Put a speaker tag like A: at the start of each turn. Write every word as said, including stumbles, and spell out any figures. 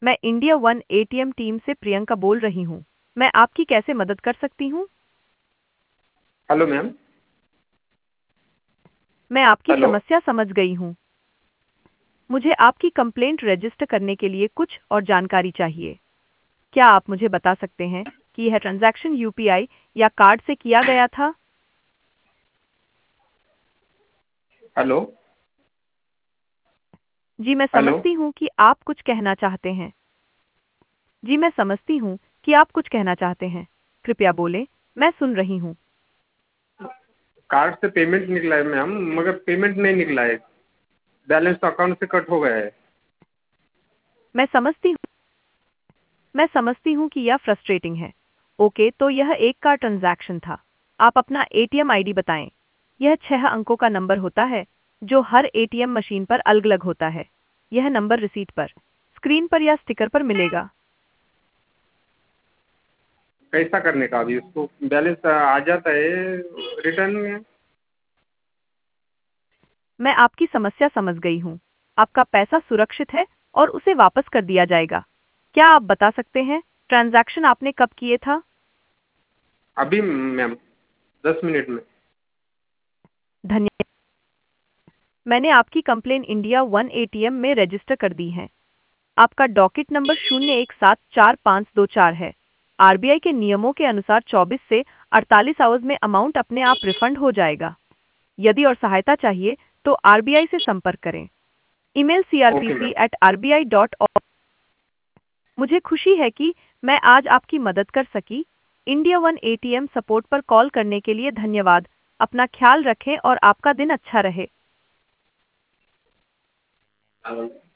A: मैं India one ATM team से प्रियंका बोल रही हूँ। मैं आपकी कैसे मदद कर सकती हूँ?
B: Hello ma'am.
A: मैं आपकी
B: हेलो।
A: समस्या समझ गई हूँ। मुझे आपकी कंप्लेंट रजिस्टर करने के लिए कुछ और जानकारी चाहिए। क्या आप मुझे बता सकते हैं कि यह ट्रांजैक्शन यूपीआई या कार्ड से किया गया था?
B: हेलो।
A: जी मैं
B: हेलो।
A: समझती हूँ कि आप कुछ कहना चाहते हैं। जी मैं समझती हूँ कि आप कुछ कहना चाहते हैं। कृपया बोलें, मैं सुन रही हूँ।
B: कार्ड से पेमेंट निकला है मैम, मगर पेमेंट नहीं निकला है। बैलेंस तो अकाउंट से कट हो गया है।
A: मैं समझती हूँ मैं समझती हूँ कि यह फ्रस्ट्रेटिंग है। ओके, तो यह एक का ट्रांजैक्शन था। आप अपना एटीएम आईडी बताएं। यह छह अंकों का नंबर होता है जो हर एटीएम मशीन पर अलग-अलग होता है। यह नंबर रिसीट पर, स्क्रीन पर या स्टिकर पर मिलेगा।
B: कैसा करने का अभी उसको? बैलेंस आ जाता है रिटर्न में।
A: मैं आपकी समस्या समझ गई हूँ। आपका पैसा सुरक्षित है और उसे वापस कर दिया जाएगा। क्या आप बता सकते हैं ट्रांजैक्शन आपने कब किए था?
B: अभी मैम, दस मिनट में।
A: धन्यवाद। मैंने आपकी कंप्लेन इंडिया वन एटीएम में रजिस्टर कर दी है। आपका डॉकेट नंबर शून्य एक सात चार पाँच दो चार है। आरबीआई के नियमों के अनुसार चौबीस से अड़तालीस आवर्स में अमाउंट अपने आप रिफंड हो जाएगा। यदि और सहायता चाहिए तो आरबीआई से संपर्क करें। Email
B: okay
A: CRPC
B: ma'am.
A: At R B I dot org. मुझे खुशी है कि मैं आज आपकी मदद कर सकी। इंडिया वन एटीएम सपोर्ट पर कॉल करने के लिए धन्यवाद। अपना ख्याल रखें और आपका दिन अच्छा रहे।